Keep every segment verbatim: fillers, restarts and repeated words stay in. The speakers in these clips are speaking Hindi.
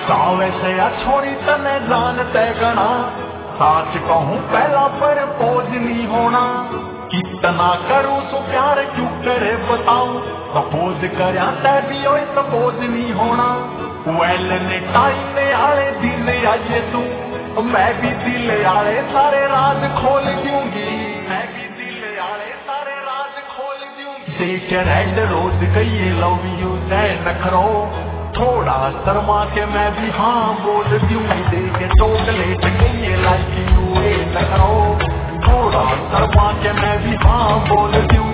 सावे से या छोड़ी तने जान तय गना, साच कहूँ पहला पर पोज नहीं होना। कितना करूँ सो प्यार क्यों करे बताऊं, सपोज करया तै भी हो सपोज नहीं होना। वेल ने टाइम ने आले दिन आइए तू, मैं भी दिल आले सारे राज खोल दूंगी, मैं भी दिल आले सारे राज खोल दूंगी। देख रेड रोज कहिए लव यू तय नखरो, थोड़ा शर्मा के मैं भी हाँ बोल दूंगी। देख चॉकलेट कहिए लाइक यू ए नखरो, थोड़ा शर्मा के मैं भी हाँ बोल दूंगी।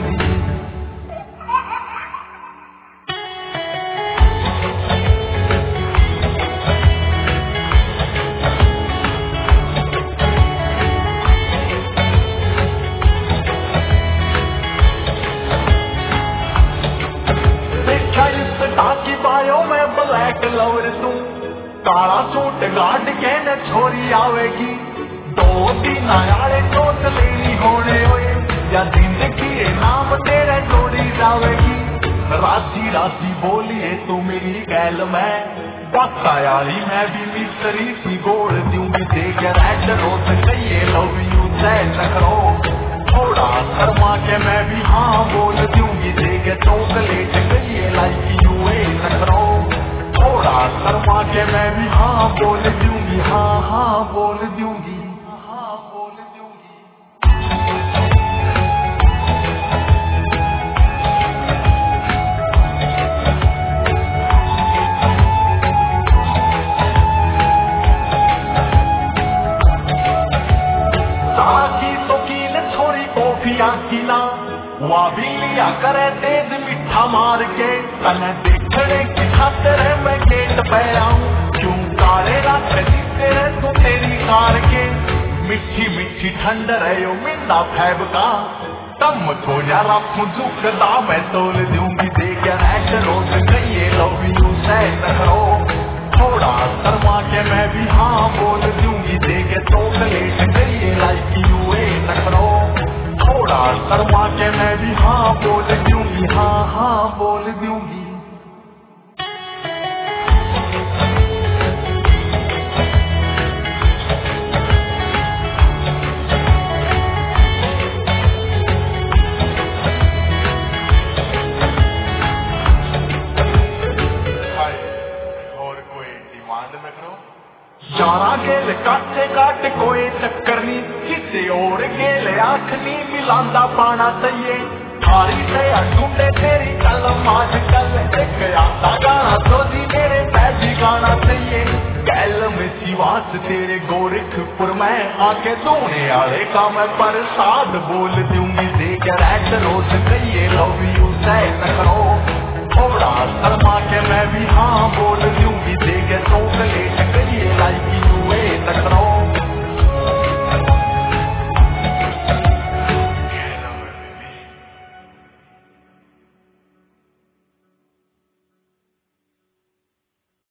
ताकि बायो में ब्लैक लवर तू, काला सूट गार्ड के न छोरी आवेगी। दो दिन आयाले चोट लेनी होने होए, या जिंदगी नाम तेरे जोड़ी जावेगी। राशि राशि बोलिए तू मेरी गैल में, बक्का यारी मैं भी मिस्त्री सी गोल दूंगी। देख रेड रोज कहिए लव यू तय नखरो, थोड़ा शर्मा के मैं भी हाँ बोल दूंगी। देख चॉकलेट कहिए लाइक यू ए नखरो, थोड़ा शर्मा के मैं भी हाँ बोल दूंगी, हाँ हाँ बोल दूंगी, हाँ बोल दूंगी। साकी शौकीन छोरी कॉफिया की ना, वह भी लिया करे तेज मिठा मार के। तने देखने की खातिर मैं गेट पे आऊं, क्यों काले रात तेरे तू तेरी कार के। मिठी मिठी ठंड रहे मिंदा फैब का, तम को जरा फुजुकदा मैं तोल दूंगी। देख रेड रोज कहिए लव यू तय नखरो, थोड़ा शर्मा के मैं भी हाँ बोल दूंगी। देख चॉकलेट कहिए लाइक यू ए नखरो, थोड़ा शर्मा के मैं भी हाँ बोल दूंगी, हाँ हाँ बोल दूंगी। चारा गेल काटे काट कोई चक्कर नहीं, किसी और गेल आंख नहीं मिलांदा पाना चाहिए। थारी से ढूंढे तेरी कलम आज कल, एक आता गाना तो जी मेरे पैदी गाना चाहिए। कैलम सिवास तेरे गोरखपुर में आके सोने आले का मैं प्रसाद बोल दूंगी। देख रेड रोज कहिए